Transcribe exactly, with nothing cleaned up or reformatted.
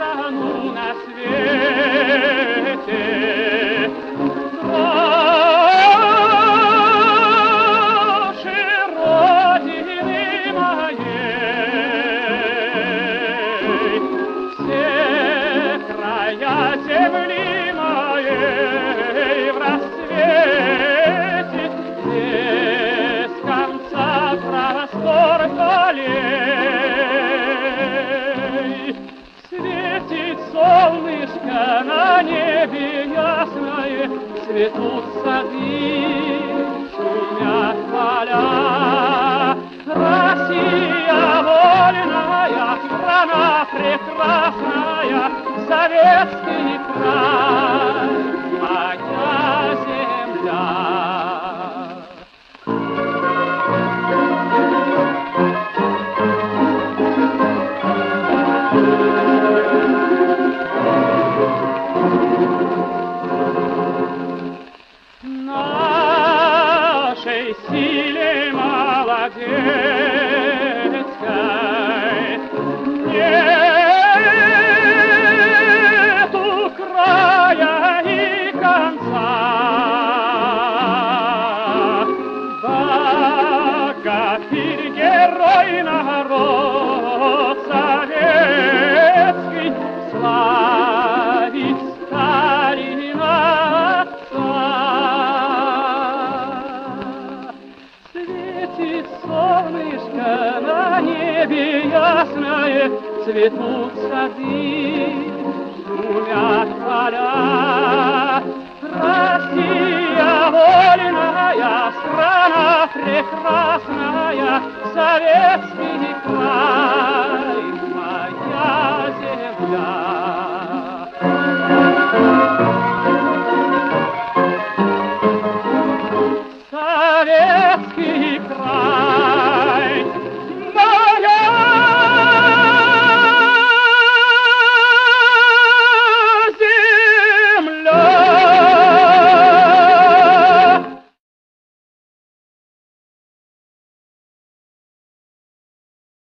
страну на свете. Дрожи Родины моей, все края земли моей в рассвете, без конца простор полей. Светит солнышко на небе ясное, цветут сады, шумят поля. Россия вольная, страна прекрасная, советский край, моя земля. Нашей силе молодецкой нету края и конца. Богатырь, герой, народ советский, славить Сталина отца. Светит солнышко на небе ясное, цветут сады, шумят поля. Россия вольная, страна прекрасная,